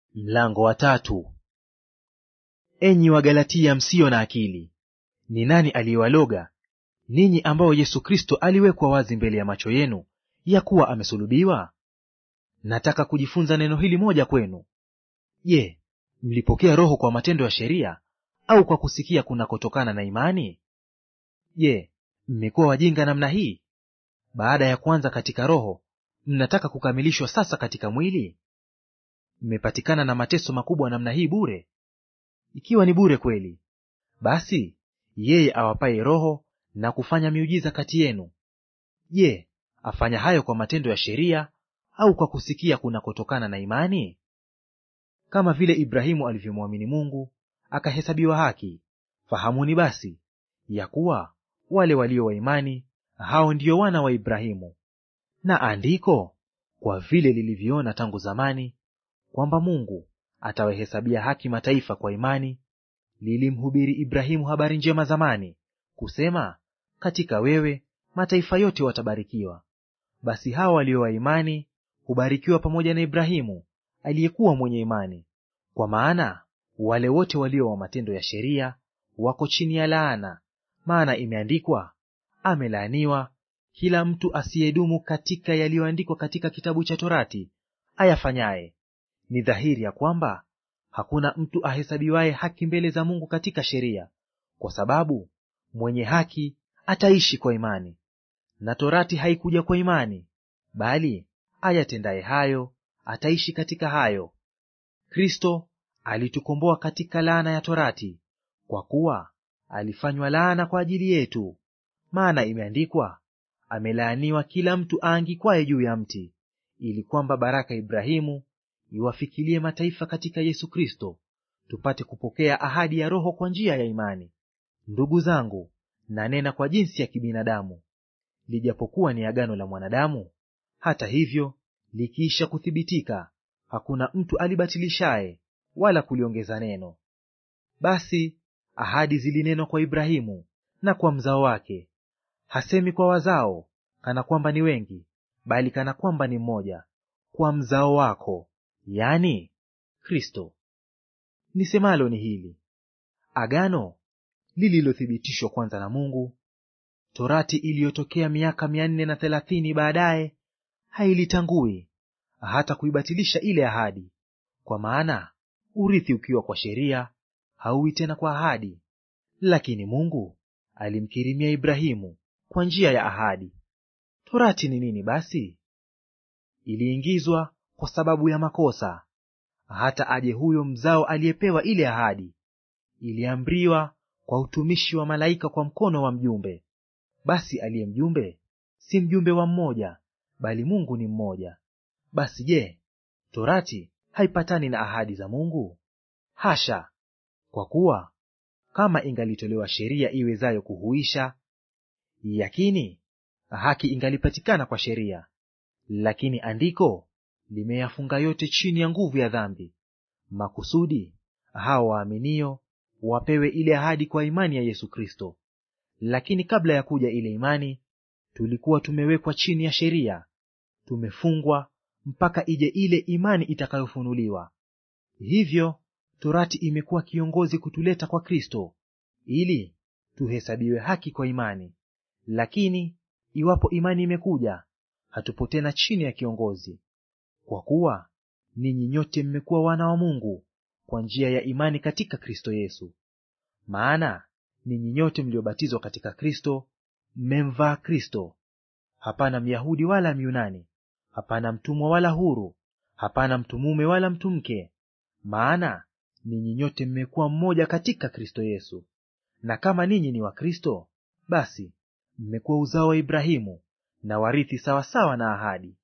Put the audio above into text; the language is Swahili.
Mlango wa 3. Enyi Wagalatia msio na akili, ni nani aliyewaloga ninyi, ambao Yesu Kristo aliwekwa wazi mbele ya macho yenu ya kuwa amesulubiwa? Nataka kujifunza neno hili moja kwenu. Je, mlipokea Roho kwa matendo ya sheria, au kwa kusikia kunakotokana na imani? Je, mmekuwa wajinga namna hii? Baada ya kuanza katika Roho, mnataka kukamilishwa sasa katika mwili? Mmepatikana na mateso makubwa namna hii bure? Ikiwa ni bure kweli, basi yeye awapaye Roho na kufanya miujiza kati yenu, je, afanya hayo kwa matendo ya sheria, au kwa kusikia kunakotokana na imani? Kama vile Ibrahimu alivyomwamini Mungu, akahesabiwa haki, fahamuni basi ya kuwa wale walio wa imani, hao ndio wana wa Ibrahimu. Na andiko, kwa vile lilivyoona tangu zamani kwamba Mungu atawahesabia haki mataifa kwa imani, lilimhubiri Ibrahimu habari njema zamani, kusema, katika wewe mataifa yote watabarikiwa. Basi hao walio wa imani hubarikiwa pamoja na Ibrahimu aliyekuwa mwenye imani. Kwa maana wale wote walio wa matendo ya sheria wako chini ya laana, maana imeandikwa, amelaaniwa kila mtu asiyedumu katika yaliyoandikwa katika kitabu cha Torati ayafanyaye. Ni dhahiri ya kwamba hakuna mtu ahesabiwaye haki mbele za Mungu katika sheria, kwa sababu mwenye haki ataishi kwa imani. Na Torati haikuja kwa imani, bali ayatendaye hayo ataishi katika hayo. Kristo alitukomboa katika laana ya Torati, kwa kuwa alifanywa laana kwa ajili yetu. Maana imeandikwa, amelaaniwa kila mtu aangikwaye juu ya mti, ili kwamba baraka ya Ibrahimu iwafikilie mataifa katika Yesu Kristo, tupate kupokea ahadi ya Roho kwa njia ya imani. Ndugu zangu, nanena kwa jinsi ya kibinadamu. Lijapokuwa ni agano la mwanadamu, hata hivyo likiisha kuthibitika, hakuna mtu alibatilishaye wala kuliongeza neno. Basi ahadi zilinenwa kwa Ibrahimu na kwa mzao wake. Hasemi kwa wazao kana kwamba ni wengi, bali kana kwamba ni mmoja, kwa mzao wako, yani Kristo. Nisemalo ni hili: agano lililothibitishwa kwanza na Mungu, Torati iliyotokea miaka 430 baadaye, hailitangui hata kuibatilisha ile ahadi. Kwa maana urithi ukiwa kwa sheria hauwi tena kwa ahadi, lakini Mungu alimkirimia Ibrahimu kwa njia ya ahadi. Torati ni nini basi? Iliingizwa kwa sababu ya makosa, hata aje huyo mzao aliyepewa ile ahadi. Iliamriwa kwa utumishi wa malaika kwa mkono wa mjumbe. Basi aliye mjumbe si mjumbe wa mmoja, bali Mungu ni mmoja. Basi je, Torati haipatani na ahadi za Mungu? Hasha! Kwa kuwa kama ingalitolewa sheria iwezayo kuhuisha, yakini haki ingalipatikana kwa sheria. Lakini andiko limeyafunga yote chini ya nguvu ya dhambi, makusudi hao waaminio wapewe ile ahadi kwa imani ya Yesu Kristo. Lakini kabla ya kuja ile imani, tulikuwa tumewekwa chini ya sheria, tumefungwa mpaka ije ile imani itakayofunuliwa. Hivyo Torati imekuwa kiongozi kutuleta kwa Kristo, ili tuhesabiwe haki kwa imani. Lakini iwapo imani imekuja, hatupo tena chini ya kiongozi. Kwa kuwa ninyi nyote mmekuwa wana wa Mungu kwa njia ya imani katika Kristo Yesu. Maana ninyi nyote mliobatizwa katika Kristo mmemvaa Kristo. Hapana Myahudi wala Myunani, hapana mtumwa wala huru, hapana mtu mume wala mtu mke, maana ninyi nyote mmekuwa mmoja katika Kristo Yesu. Na kama ninyi ni wa Kristo, basi mmekuwa uzao wa Ibrahimu na warithi sawasawa na ahadi.